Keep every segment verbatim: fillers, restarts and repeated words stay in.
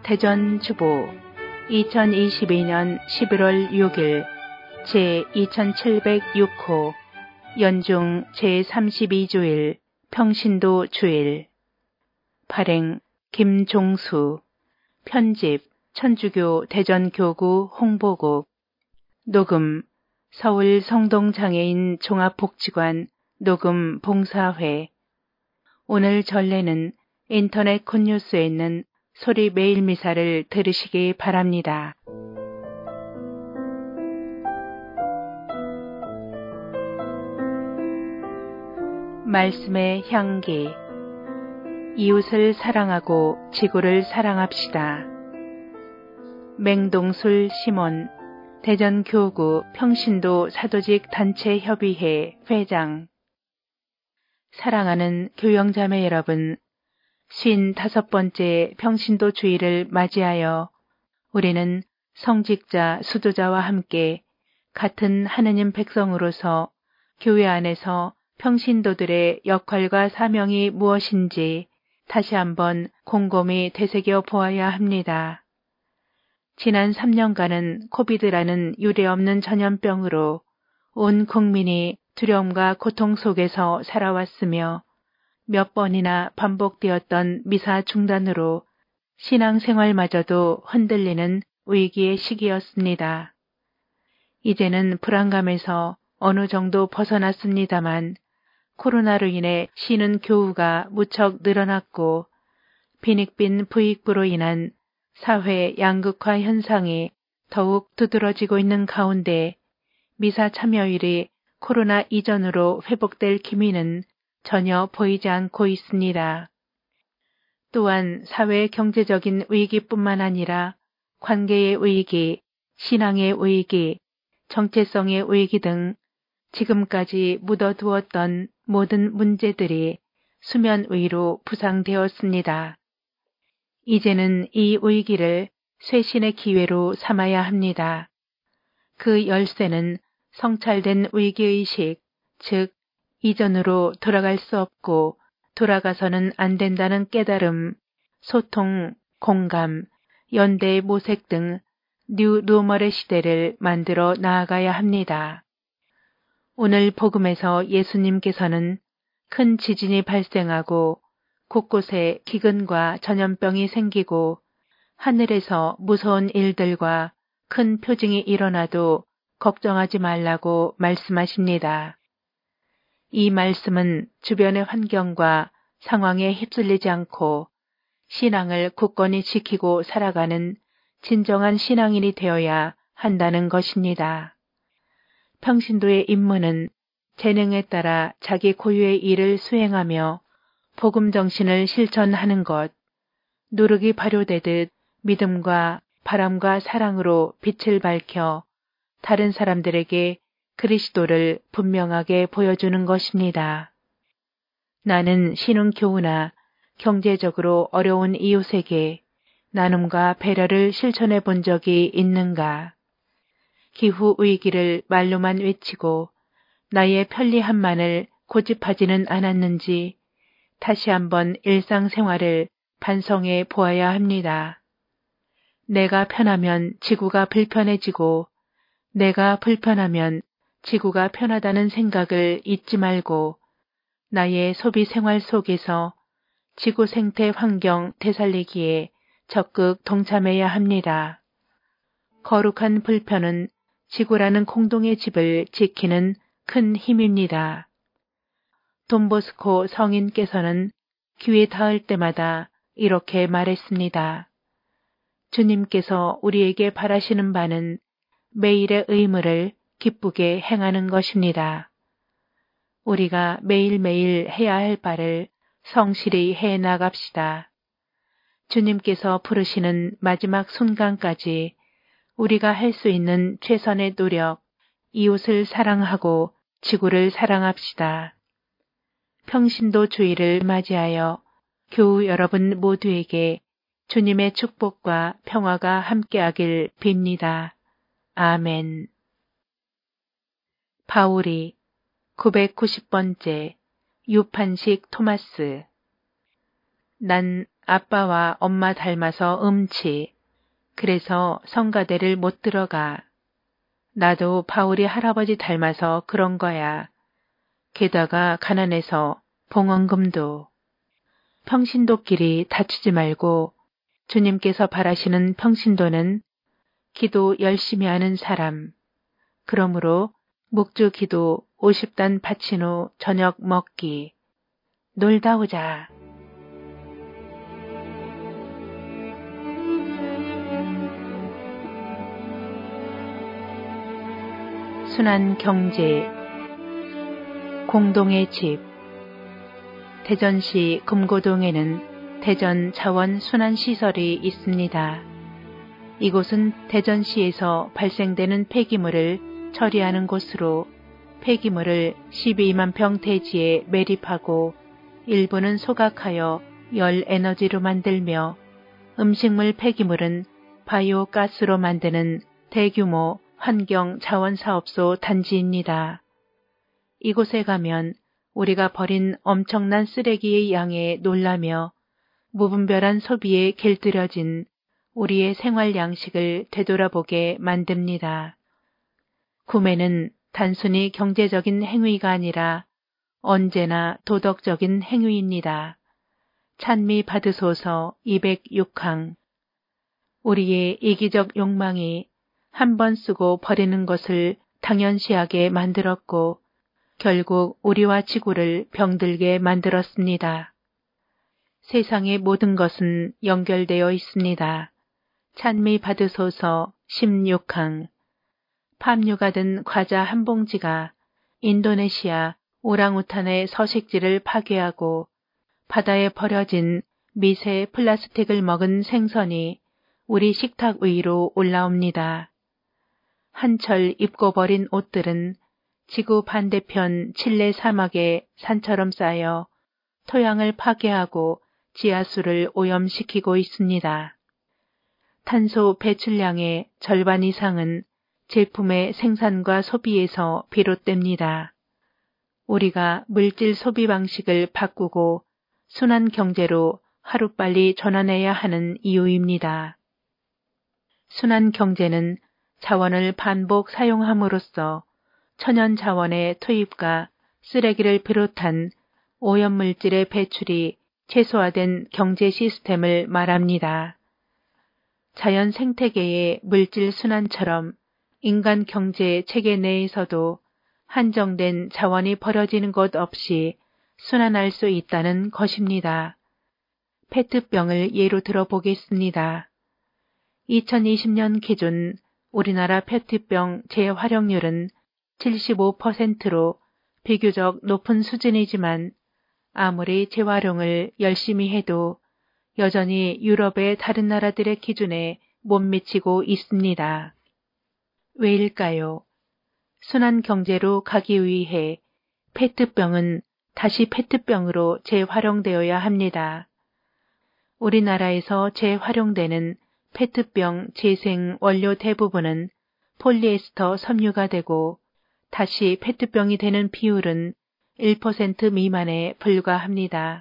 대전주보 이천이십이년 십일월 육일 제이천칠백육 호 연중 제삼십이주일 평신도 주일 발행 김종수 편집 천주교 대전교구 홍보국 녹음 서울 성동장애인 종합복지관 녹음 봉사회 오늘 전례는 인터넷 콘뉴스에 있는 소리 매일 미사를 들으시기 바랍니다. 말씀의 향기 이웃을 사랑하고 지구를 사랑합시다. 맹동술 시몬 대전교구 평신도 사도직 단체협의회 회장 사랑하는 교영자매 여러분, 쉰다섯 번째 평신도 주일을 맞이하여 우리는 성직자, 수도자와 함께 같은 하느님 백성으로서 교회 안에서 평신도들의 역할과 사명이 무엇인지 다시 한번 곰곰이 되새겨 보아야 합니다. 지난 삼 년간은 코비드라는 유례없는 전염병으로 온 국민이 두려움과 고통 속에서 살아왔으며 몇 번이나 반복되었던 미사 중단으로 신앙생활마저도 흔들리는 위기의 시기였습니다. 이제는 불안감에서 어느 정도 벗어났습니다만 코로나로 인해 쉬는 교우가 무척 늘어났고 빈익빈 부익부로 인한 사회 양극화 현상이 더욱 두드러지고 있는 가운데 미사 참여율이 코로나 이전으로 회복될 기미는 전혀 보이지 않고 있습니다. 또한 사회 경제적인 위기뿐만 아니라 관계의 위기, 신앙의 위기, 정체성의 위기 등 지금까지 묻어두었던 모든 문제들이 수면 위로 부상되었습니다. 이제는 이 위기를 쇄신의 기회로 삼아야 합니다. 그 열쇠는 성찰된 위기의식, 즉 이전으로 돌아갈 수 없고 돌아가서는 안 된다는 깨달음, 소통, 공감, 연대의 모색 등 뉴 노멀의 시대를 만들어 나아가야 합니다. 오늘 복음에서 예수님께서는 큰 지진이 발생하고 곳곳에 기근과 전염병이 생기고 하늘에서 무서운 일들과 큰 표징이 일어나도 걱정하지 말라고 말씀하십니다. 이 말씀은 주변의 환경과 상황에 휩쓸리지 않고 신앙을 굳건히 지키고 살아가는 진정한 신앙인이 되어야 한다는 것입니다. 평신도의 임무는 재능에 따라 자기 고유의 일을 수행하며 복음 정신을 실천하는 것, 누룩이 발효되듯 믿음과 바람과 사랑으로 빛을 밝혀 다른 사람들에게 그리스도를 분명하게 보여주는 것입니다. 나는 신흥교우나 경제적으로 어려운 이웃에게 나눔과 배려를 실천해 본 적이 있는가? 기후 위기를 말로만 외치고 나의 편리함만을 고집하지는 않았는지 다시 한번 일상생활을 반성해 보아야 합니다. 내가 편하면 지구가 불편해지고 내가 불편하면 지구가 편하다는 생각을 잊지 말고 나의 소비 생활 속에서 지구 생태 환경 되살리기에 적극 동참해야 합니다. 거룩한 불편은 지구라는 공동의 집을 지키는 큰 힘입니다. 돈보스코 성인께서는 귀에 닿을 때마다 이렇게 말했습니다. 주님께서 우리에게 바라시는 바는 매일의 의무를 기쁘게 행하는 것입니다. 우리가 매일매일 해야 할 바를 성실히 해 나갑시다. 주님께서 부르시는 마지막 순간까지 우리가 할 수 있는 최선의 노력, 이웃을 사랑하고 지구를 사랑합시다. 평신도 주일을 맞이하여 교우 여러분 모두에게 주님의 축복과 평화가 함께하길 빕니다. 아멘. 바울이 구백구십 번째 유판식 토마스 난 아빠와 엄마 닮아서 음치. 그래서 성가대를 못 들어가. 나도 바울이 할아버지 닮아서 그런 거야. 게다가 가난해서 봉헌금도. 평신도끼리 다투지 말고 주님께서 바라시는 평신도는 기도 열심히 하는 사람. 그러므로 묵주 기도 오십 단 바친 후 저녁 먹기. 놀다 오자. 순환 경제. 공동의 집. 대전시 금고동에는 대전 자원 순환시설이 있습니다. 이곳은 대전시에서 발생되는 폐기물을 처리하는 곳으로 폐기물을 십이만 평 대지에 매립하고 일부는 소각하여 열 에너지로 만들며 음식물 폐기물은 바이오 가스로 만드는 대규모 환경 자원사업소 단지입니다. 이곳에 가면 우리가 버린 엄청난 쓰레기의 양에 놀라며 무분별한 소비에 길들여진 우리의 생활 양식을 되돌아보게 만듭니다. 구매는 단순히 경제적인 행위가 아니라 언제나 도덕적인 행위입니다. 찬미 받으소서 이백육 항. 우리의 이기적 욕망이 한 번 쓰고 버리는 것을 당연시하게 만들었고 결국 우리와 지구를 병들게 만들었습니다. 세상의 모든 것은 연결되어 있습니다. 찬미 받으소서 십육 항. 팜유가 든 과자 한 봉지가 인도네시아 오랑우탄의 서식지를 파괴하고 바다에 버려진 미세 플라스틱을 먹은 생선이 우리 식탁 위로 올라옵니다. 한철 입고 버린 옷들은 지구 반대편 칠레 사막의 산처럼 쌓여 토양을 파괴하고 지하수를 오염시키고 있습니다. 탄소 배출량의 절반 이상은 제품의 생산과 소비에서 비롯됩니다. 우리가 물질 소비 방식을 바꾸고 순환 경제로 하루빨리 전환해야 하는 이유입니다. 순환 경제는 자원을 반복 사용함으로써 천연 자원의 투입과 쓰레기를 비롯한 오염물질의 배출이 최소화된 경제 시스템을 말합니다. 자연 생태계의 물질 순환처럼 인간 경제 체계 내에서도 한정된 자원이 버려지는 것 없이 순환할 수 있다는 것입니다. 페트병을 예로 들어보겠습니다. 이천이십 년 기준 우리나라 페트병 재활용률은 칠십오 퍼센트로 비교적 높은 수준이지만 아무리 재활용을 열심히 해도 여전히 유럽의 다른 나라들의 기준에 못 미치고 있습니다. 왜일까요? 순환 경제로 가기 위해 페트병은 다시 페트병으로 재활용되어야 합니다. 우리나라에서 재활용되는 페트병 재생 원료 대부분은 폴리에스터 섬유가 되고 다시 페트병이 되는 비율은 일 퍼센트 미만에 불과합니다.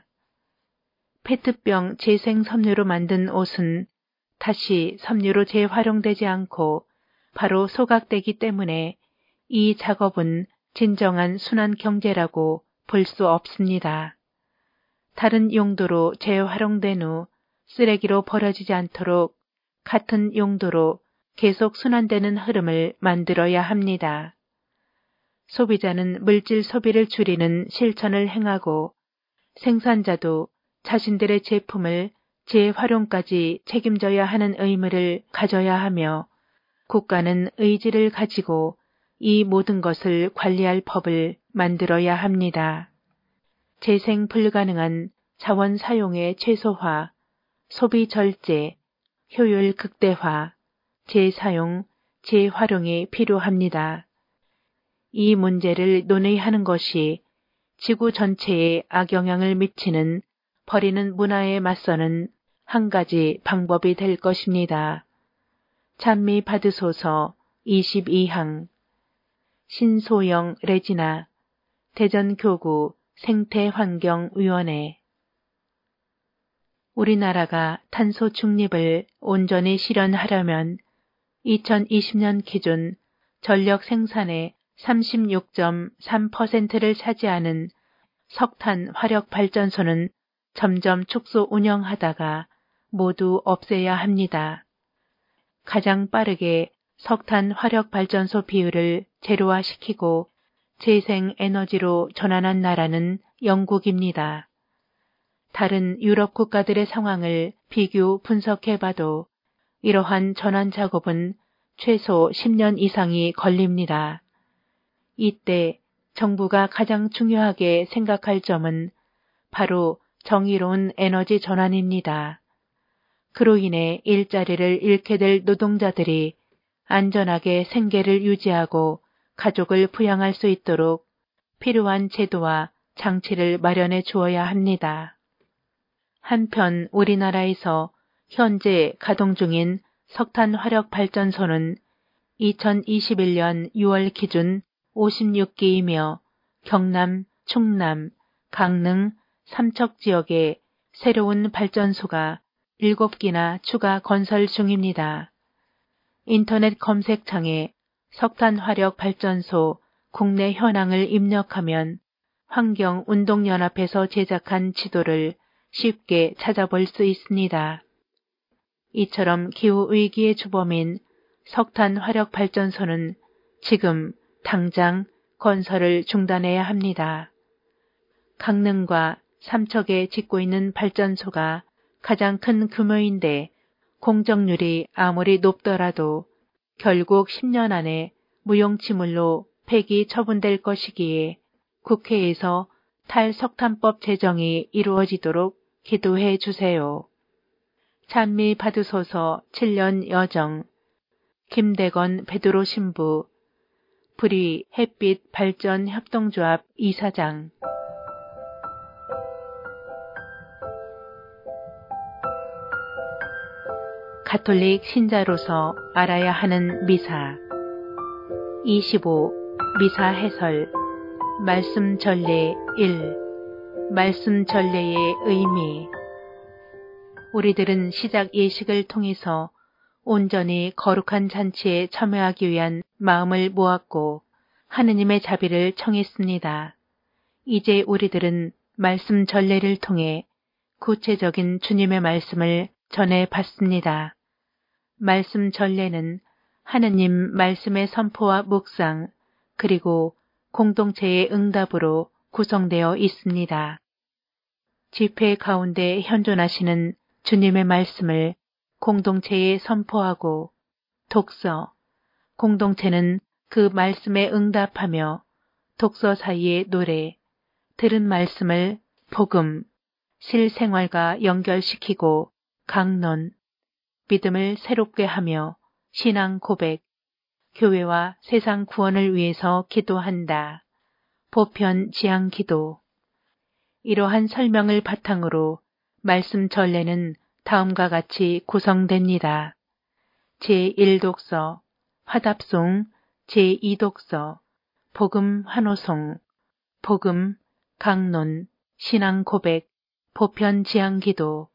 페트병 재생 섬유로 만든 옷은 다시 섬유로 재활용되지 않고 바로 소각되기 때문에 이 작업은 진정한 순환 경제라고 볼 수 없습니다. 다른 용도로 재활용된 후 쓰레기로 버려지지 않도록 같은 용도로 계속 순환되는 흐름을 만들어야 합니다. 소비자는 물질 소비를 줄이는 실천을 행하고 생산자도 자신들의 제품을 재활용까지 책임져야 하는 의무를 가져야 하며 국가는 의지를 가지고 이 모든 것을 관리할 법을 만들어야 합니다. 재생 불가능한 자원 사용의 최소화, 소비 절제, 효율 극대화, 재사용, 재활용이 필요합니다. 이 문제를 논의하는 것이 지구 전체에 악영향을 미치는 버리는 문화에 맞서는 한 가지 방법이 될 것입니다. 찬미 받으소서 이십이 항. 신소영 레지나 대전교구 생태환경위원회. 우리나라가 탄소 중립을 온전히 실현하려면 이천이십 년 기준 전력 생산의 삼십육 점 삼 퍼센트를 차지하는 석탄 화력 발전소는 점점 축소 운영하다가 모두 없애야 합니다. 가장 빠르게 석탄 화력 발전소 비율을 제로화시키고 재생 에너지로 전환한 나라는 영국입니다. 다른 유럽 국가들의 상황을 비교 분석해봐도 이러한 전환 작업은 최소 십 년 이상이 걸립니다. 이때 정부가 가장 중요하게 생각할 점은 바로 정의로운 에너지 전환입니다. 그로 인해 일자리를 잃게 될 노동자들이 안전하게 생계를 유지하고 가족을 부양할 수 있도록 필요한 제도와 장치를 마련해 주어야 합니다. 한편 우리나라에서 현재 가동 중인 석탄 화력 발전소는 이천이십일 년 유월 기준 오십육 기이며 경남, 충남, 강릉, 삼척 지역에 새로운 발전소가 일곱 기나 추가 건설 중입니다. 인터넷 검색창에 석탄 화력 발전소 국내 현황을 입력하면 환경운동연합에서 제작한 지도를 쉽게 찾아볼 수 있습니다. 이처럼 기후위기의 주범인 석탄 화력 발전소는 지금 당장 건설을 중단해야 합니다. 강릉과 삼척에 짓고 있는 발전소가 가장 큰 규모인데 공정률이 아무리 높더라도 결국 십 년 안에 무용지물로 폐기 처분될 것이기에 국회에서 탈석탄법 제정이 이루어지도록 기도해 주세요. 찬미 받으소서 칠 년 여정 김대건 베드로 신부 불의 햇빛 발전 협동조합 이사장 가톨릭 신자로서 알아야 하는 미사 이십오. 미사 해설 말씀 전례 일. 말씀 전례의 의미 우리들은 시작 예식을 통해서 온전히 거룩한 잔치에 참여하기 위한 마음을 모았고 하느님의 자비를 청했습니다. 이제 우리들은 말씀 전례를 통해 구체적인 주님의 말씀을 전해 받습니다. 말씀 전례는 하느님 말씀의 선포와 묵상 그리고 공동체의 응답으로 구성되어 있습니다. 집회 가운데 현존하시는 주님의 말씀을 공동체에 선포하고 독서, 공동체는 그 말씀에 응답하며 독서 사이의 노래, 들은 말씀을 복음, 실생활과 연결시키고 강론, 믿음을 새롭게 하며 신앙 고백, 교회와 세상 구원을 위해서 기도한다. 보편 지향 기도. 이러한 설명을 바탕으로 말씀 전례는 다음과 같이 구성됩니다. 제일 독서, 화답송, 제이 독서, 복음 환호송, 복음, 강론, 신앙 고백, 보편 지향 기도.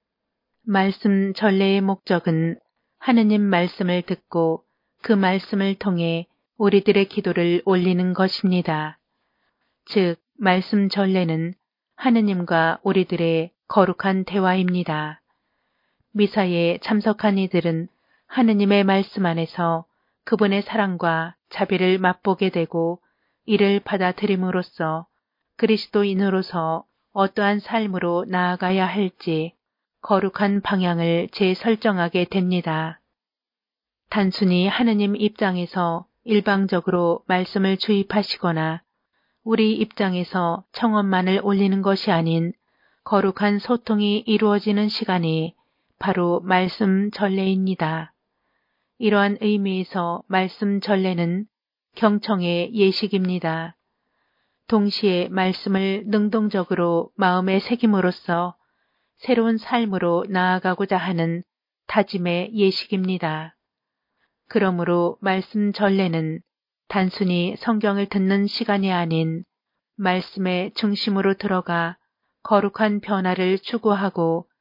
말씀 전례의 목적은 하느님 말씀을 듣고 그 말씀을 통해 우리들의 기도를 올리는 것입니다. 즉, 말씀 전례는 하느님과 우리들의 거룩한 대화입니다. 미사에 참석한 이들은 하느님의 말씀 안에서 그분의 사랑과 자비를 맛보게 되고 이를 받아들임으로써 그리스도인으로서 어떠한 삶으로 나아가야 할지 거룩한 방향을 재설정하게 됩니다. 단순히 하느님 입장에서 일방적으로 말씀을 주입하시거나 우리 입장에서 청원만을 올리는 것이 아닌 거룩한 소통이 이루어지는 시간이 바로 말씀 전례입니다. 이러한 의미에서 말씀 전례는 경청의 예식입니다. 동시에 말씀을 능동적으로 마음에 새김으로써 새로운 삶으로 나아가고자 하는 다짐의 예식입니다. 그러므로 말씀 전례는 단순히 성경을 듣는 시간이 아닌 말씀의 중심으로 들어가 거룩한 변화를 추구하고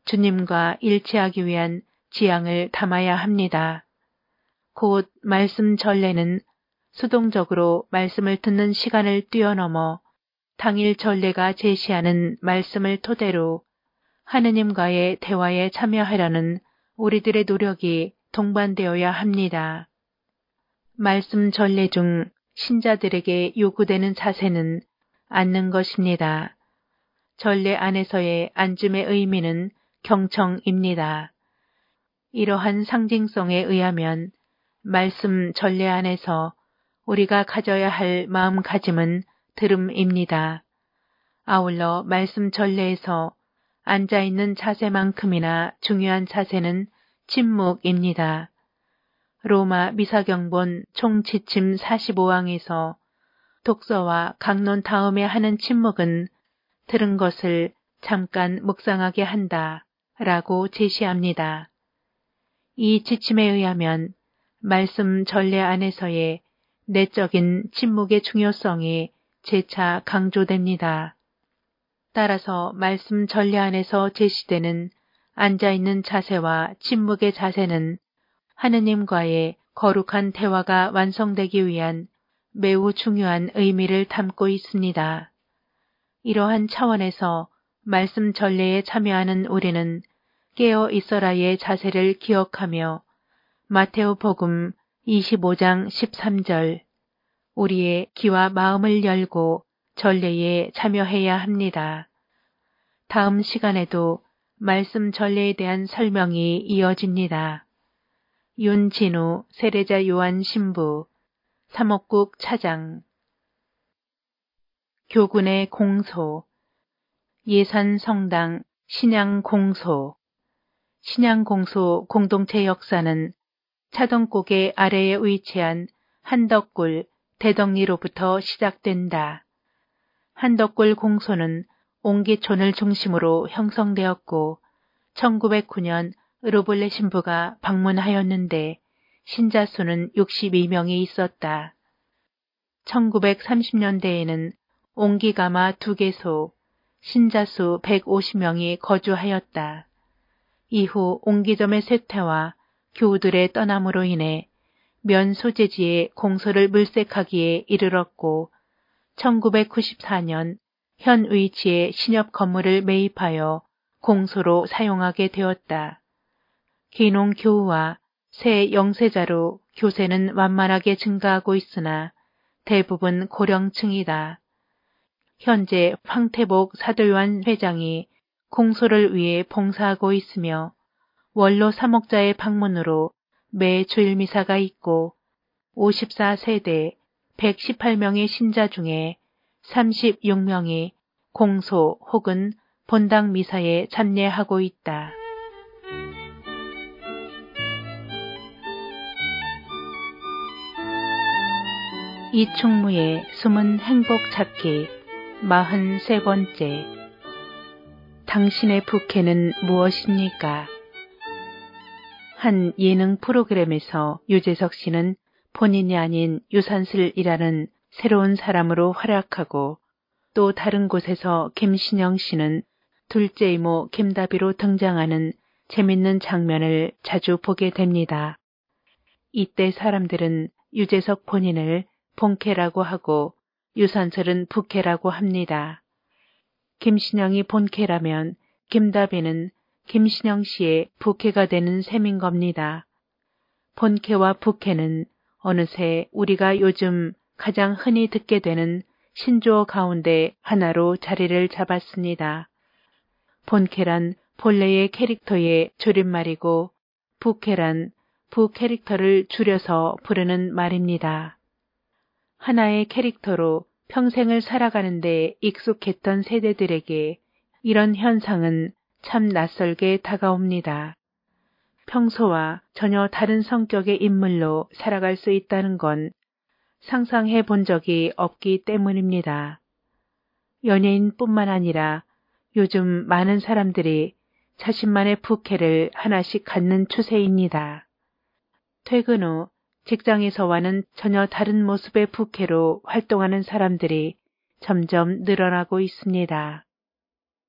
주님과 일치하기 위한 지향을 담아야 합니다. 곧 말씀 전례는 수동적으로 말씀을 듣는 시간을 뛰어넘어 당일 전례가 제시하는 말씀을 토대로 하느님과의 대화에 참여하려는 우리들의 노력이 동반되어야 합니다. 말씀 전례 중 신자들에게 요구되는 자세는 앉는 것입니다. 전례 안에서의 앉음의 의미는 경청입니다. 이러한 상징성에 의하면 말씀 전례 안에서 우리가 가져야 할 마음가짐은 들음입니다. 아울러 말씀 전례에서 앉아있는 자세만큼이나 중요한 자세는 침묵입니다. 로마 미사경본 총지침 사십오 항에서 독서와 강론 다음에 하는 침묵은 들은 것을 잠깐 묵상하게 한다 라고 제시합니다. 이 지침에 의하면 말씀 전례 안에서의 내적인 침묵의 중요성이 재차 강조됩니다. 따라서 말씀 전례 안에서 제시되는 앉아있는 자세와 침묵의 자세는 하느님과의 거룩한 대화가 완성되기 위한 매우 중요한 의미를 담고 있습니다. 이러한 차원에서 말씀 전례에 참여하는 우리는 깨어 있어라의 자세를 기억하며 마테오 복음 이십오 장 십삼 절 우리의 귀와 마음을 열고 전례에 참여해야 합니다. 다음 시간에도 말씀 전례에 대한 설명이 이어집니다. 윤진우 세례자 요한 신부 삼옥국 차장 교군의 공소 예산성당 신양공소 신양공소 공동체 역사는 차동곡의 아래에 위치한 한덕굴 대덕리로부터 시작된다. 한덕굴 공소는 옹기촌을 중심으로 형성되었고 천구백구 년 으르볼레 신부가 방문하였는데 신자 수는 육십이 명이 있었다. 천구백삼십 년대에는 옹기가마 두 개소, 신자 수 백오십 명이 거주하였다. 이후 옹기점의 쇠퇴와 교우들의 떠남으로 인해 면 소재지에 공소를 물색하기에 이르렀고 천구백구십사 년 현 위치에 신협 건물을 매입하여 공소로 사용하게 되었다. 귀농 교우와 새 영세자로 교세는 완만하게 증가하고 있으나 대부분 고령층이다. 현재 황태복 사도요한 회장이 공소를 위해 봉사하고 있으며 원로 사목자의 방문으로 매 주일 미사가 있고 오십사 세대 백십팔 명의 신자 중에 삼십육 명이 공소 혹은 본당 미사에 참여하고 있다. 이충무의 숨은 행복 찾기 마흔세 번째 당신의 부캐는 무엇입니까? 한 예능 프로그램에서 유재석 씨는 본인이 아닌 유산슬이라는 새로운 사람으로 활약하고 또 다른 곳에서 김신영 씨는 둘째 이모 김다비로 등장하는 재밌는 장면을 자주 보게 됩니다. 이때 사람들은 유재석 본인을 본캐라고 하고 유산슬은 부캐라고 합니다. 김신영이 본캐라면 김다비는 김신영 씨의 부캐가 되는 셈인 겁니다. 본캐와 부캐는 어느새 우리가 요즘 가장 흔히 듣게 되는 신조어 가운데 하나로 자리를 잡았습니다. 본캐란 본래의 캐릭터의 줄임말이고 부캐란 부캐릭터를 줄여서 부르는 말입니다. 하나의 캐릭터로 평생을 살아가는데 익숙했던 세대들에게 이런 현상은 참 낯설게 다가옵니다. 평소와 전혀 다른 성격의 인물로 살아갈 수 있다는 건 상상해 본 적이 없기 때문입니다. 연예인뿐만 아니라 요즘 많은 사람들이 자신만의 부캐를 하나씩 갖는 추세입니다. 퇴근 후 직장에서와는 전혀 다른 모습의 부캐로 활동하는 사람들이 점점 늘어나고 있습니다.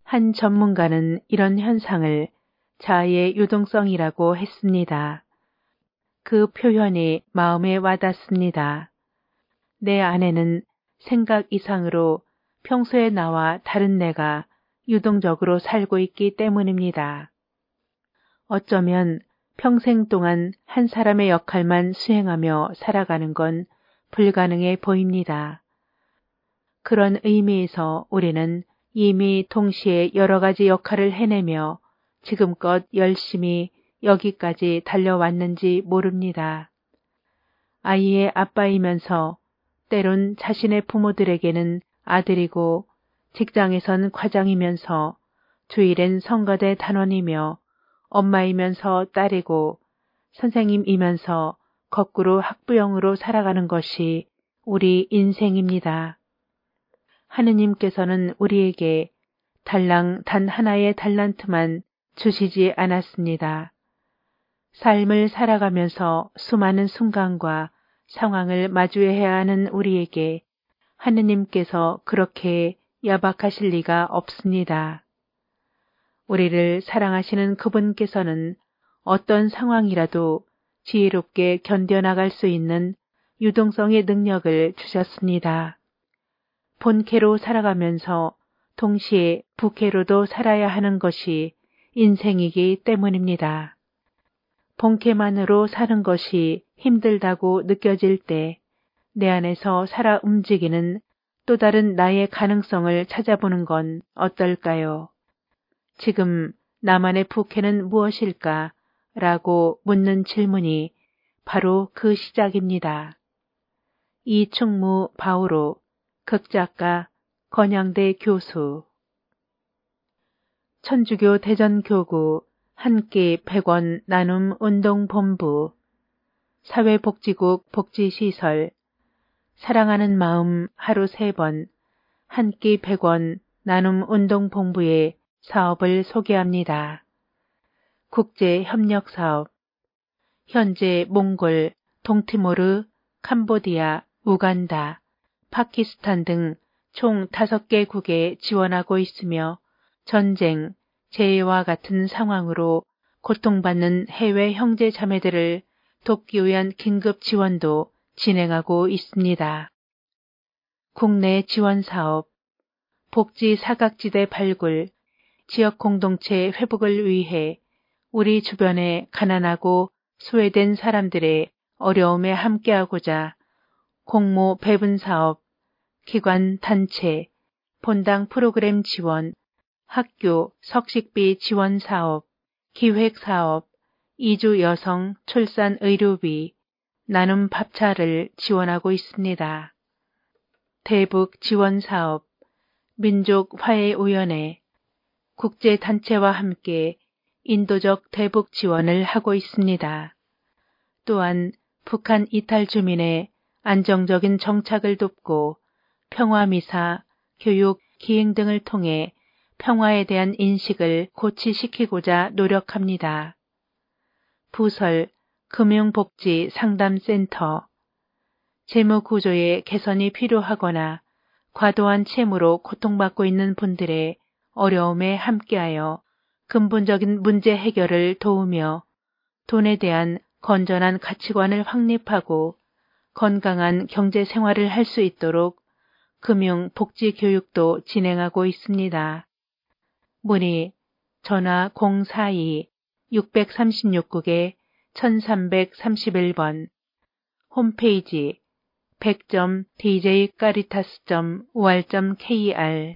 한 전문가는 이런 현상을 자아의 유동성이라고 했습니다. 그 표현이 마음에 와닿습니다. 내 안에는 생각 이상으로 평소에 나와 다른 내가 유동적으로 살고 있기 때문입니다. 어쩌면 평생 동안 한 사람의 역할만 수행하며 살아가는 건 불가능해 보입니다. 그런 의미에서 우리는 이미 동시에 여러 가지 역할을 해내며 지금껏 열심히 여기까지 달려왔는지 모릅니다. 아이의 아빠이면서 때론 자신의 부모들에게는 아들이고 직장에선 과장이면서 주일엔 성가대 단원이며 엄마이면서 딸이고 선생님이면서 거꾸로 학부형으로 살아가는 것이 우리 인생입니다. 하느님께서는 우리에게 달랑 단 하나의 달란트만 주시지 않았습니다. 삶을 살아가면서 수많은 순간과 상황을 마주해야 하는 우리에게 하느님께서 그렇게 야박하실 리가 없습니다. 우리를 사랑하시는 그분께서는 어떤 상황이라도 지혜롭게 견뎌나갈 수 있는 유동성의 능력을 주셨습니다. 본캐로 살아가면서 동시에 부캐로도 살아야 하는 것이 인생이기 때문입니다. 본캐만으로 사는 것이 힘들다고 느껴질 때 내 안에서 살아 움직이는 또 다른 나의 가능성을 찾아보는 건 어떨까요? 지금 나만의 부캐는 무엇일까? 라고 묻는 질문이 바로 그 시작입니다. 이충무 바오로, 극작가, 건양대 교수. 천주교 대전교구 한 끼 백 원 나눔 운동본부, 사회복지국 복지시설, 사랑하는 마음 하루 세 번, 한 끼 백 원 나눔 운동본부의 사업을 소개합니다. 국제협력사업, 현재 몽골, 동티모르, 캄보디아, 우간다, 파키스탄 등 총 다섯 개국에 지원하고 있으며 전쟁, 재해와 같은 상황으로 고통받는 해외 형제 자매들을 돕기 위한 긴급 지원도 진행하고 있습니다. 국내 지원 사업, 복지 사각지대 발굴, 지역 공동체 회복을 위해 우리 주변의 가난하고 소외된 사람들의 어려움에 함께하고자 공모 배분 사업, 기관 단체, 본당 프로그램 지원, 학교 석식비 지원 사업, 기획 사업, 이주 여성 출산 의료비, 나눔 밥차를 지원하고 있습니다. 대북 지원 사업, 민족화해위원회, 국제단체와 함께 인도적 대북 지원을 하고 있습니다. 또한 북한 이탈 주민의 안정적인 정착을 돕고 평화미사, 교육, 기행 등을 통해 평화에 대한 인식을 고취시키고자 노력합니다. 부설, 금융복지 상담센터, 재무구조의 개선이 필요하거나 과도한 채무로 고통받고 있는 분들의 어려움에 함께하여 근본적인 문제 해결을 도우며 돈에 대한 건전한 가치관을 확립하고 건강한 경제 생활을 할 수 있도록 금융 복지 교육도 진행하고 있습니다. 문의 전화 공사이 육삼육 국에 천삼백삼십일 번, 홈페이지 백 점 디제이카리타스 점 오알 점 케이알.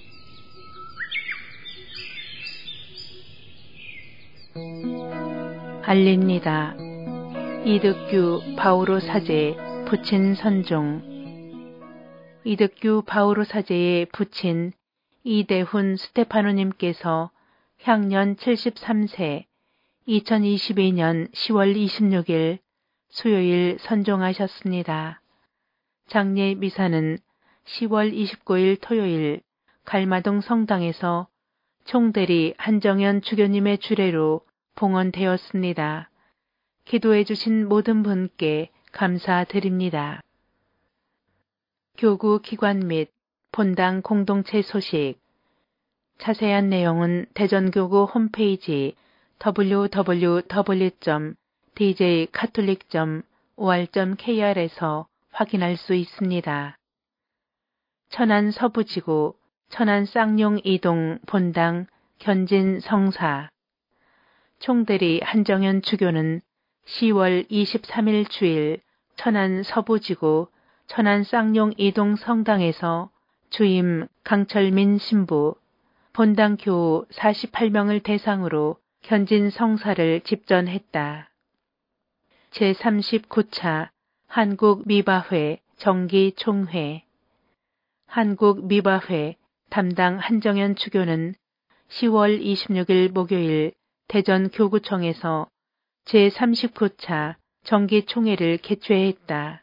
알립니다. 이득규 바오로 사제 부친 선종. 이득규 바오로 사제의 부친 이대훈 스테파노님께서 향년 칠십삼 세, 이천이십이 년 시월 이십육 일 수요일 선종하셨습니다. 장례 미사는 시월 이십구 일 토요일 갈마동 성당에서 총대리 한정현 주교님의 주례로 봉헌되었습니다. 기도해 주신 모든 분께 감사드립니다. 교구 기관 및 본당 공동체 소식. 자세한 내용은 대전교구 홈페이지 더블유 더블유 더블유 점 디 제이 카톨릭 점 오알 점 케이알에서 확인할 수 있습니다. 천안 서부지구 천안 쌍용 이동 본당 견진 성사 총대리 한정현 주교는 시월 이십삼일 주일 천안 서부지구 천안 쌍용 이동 성당에서 주임 강철민 신부, 본당 교우 사십팔 명을 대상으로 견진 성사를 집전했다. 제삼십구 차 한국미바회 정기총회 한국미바회 담당 한정현 주교는 시월 이십육일 목요일 대전교구청에서 제삼십구 차 정기총회를 개최했다.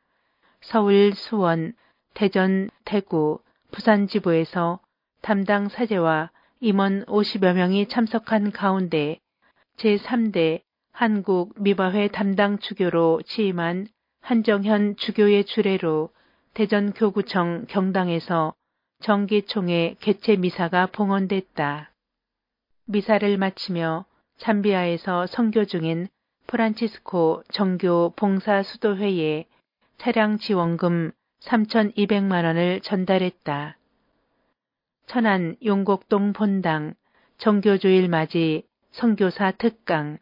서울, 수원, 대전, 대구, 부산 지부에서 담당 사제와 임원 오십여 명이 참석한 가운데 제삼 대 한국미바회 담당 주교로 취임한 한정현 주교의 주례로 대전교구청 경당에서 정기총회 개최 미사가 봉헌됐다. 미사를 마치며 잠비아에서 선교 중인 프란치스코 정교 봉사 수도회에 차량 지원금 삼천이백만 원을 전달했다. 천안 용곡동 본당 정교주일 맞이 선교사 특강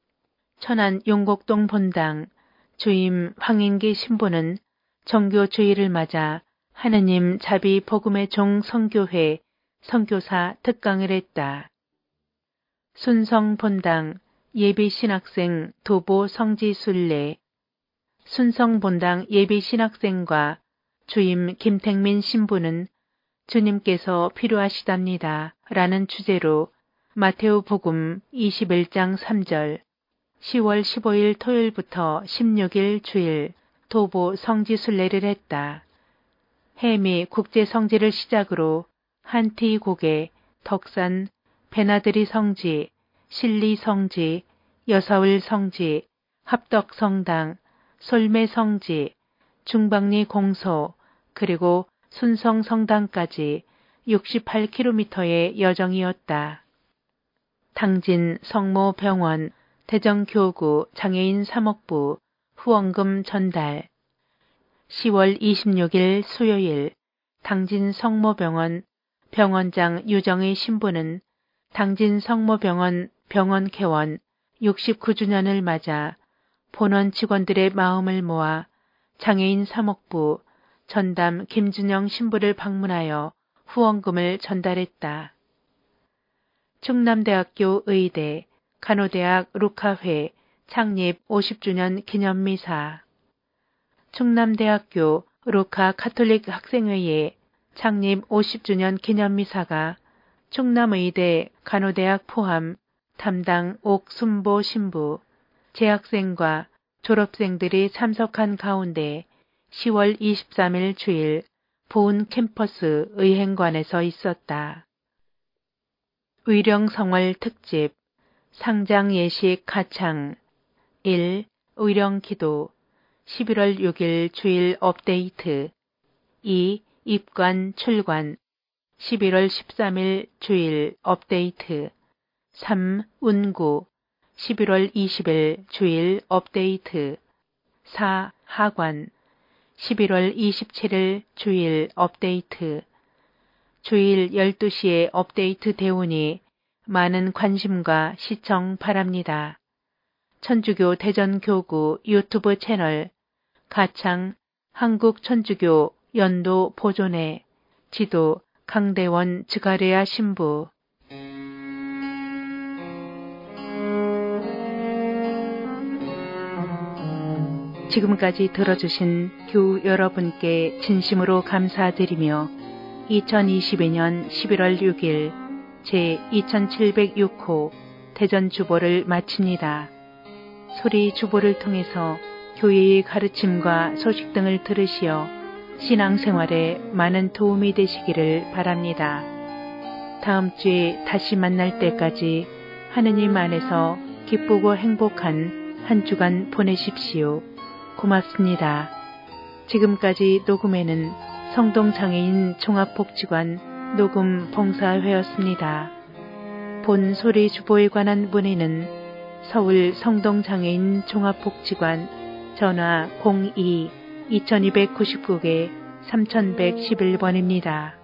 천안 용곡동 본당 주임 황인기 신부는 정교주일을 맞아 하느님 자비 복음의 종 선교회 선교사 특강을 했다. 순성 본당 예비 신학생 도보 성지 순례 순성 본당 예비 신학생과 주임 김택민 신부는 주님께서 필요하시답니다 라는 주제로 마테오 복음 이십일 장 삼 절 시월 십오일 토요일부터 십육일 주일 도보 성지 순례를 했다. 해미 국제 성지를 시작으로 한티 고개, 덕산, 배나들이 성지, 신리 성지, 여사울 성지, 합덕 성당, 솔매 성지, 중방리 공소, 그리고 순성 성당까지 육십팔 킬로미터의 여정이었다. 당진 성모병원 대전교구 장애인 사목부 후원금 전달 시월 이십육일 수요일 당진 성모병원 병원장 유정의 신부는 당진 성모병원 병원개원 육십구 주년을 맞아 본원 직원들의 마음을 모아 장애인 사목부 전담 김준영 신부를 방문하여 후원금을 전달했다. 충남대학교 의대 간호대학 루카회 창립 오십 주년 기념미사 충남대학교 루카 카톨릭 학생회의 창립 오십 주년 기념미사가 충남의대 간호대학 포함 담당 옥순보 신부, 재학생과 졸업생들이 참석한 가운데 시월 이십삼일 주일 보은 캠퍼스 의행관에서 있었다. 의령성월 특집 상장 예식 가창 일. 의령기도 십일월 육일 주일 업데이트 이. 입관 출관 십일월 십삼일 주일 업데이트 삼. 운구 십일월 이십일 주일 업데이트 사. 하관 십일월 이십칠일 주일 업데이트 주일 열두 시에 업데이트 되오니 많은 관심과 시청 바랍니다. 천주교 대전교구 유튜브 채널 가창 한국천주교 연도 보존회 지도 강대원 즈가레아 신부 지금까지 들어주신 교우 여러분께 진심으로 감사드리며 이천이십이년 십일월 육일 제이천칠백육 호 대전주보를 마칩니다. 소리 주보를 통해서 교회의 가르침과 소식 등을 들으시어 신앙생활에 많은 도움이 되시기를 바랍니다. 다음 주에 다시 만날 때까지 하느님 안에서 기쁘고 행복한 한 주간 보내십시오. 고맙습니다. 지금까지 녹음에는 성동장애인 종합복지관 녹음 봉사회였습니다. 본 소리 주보에 관한 문의는 서울 성동장애인 종합복지관 전화 공이 이이구구 개 삼일일일 번입니다.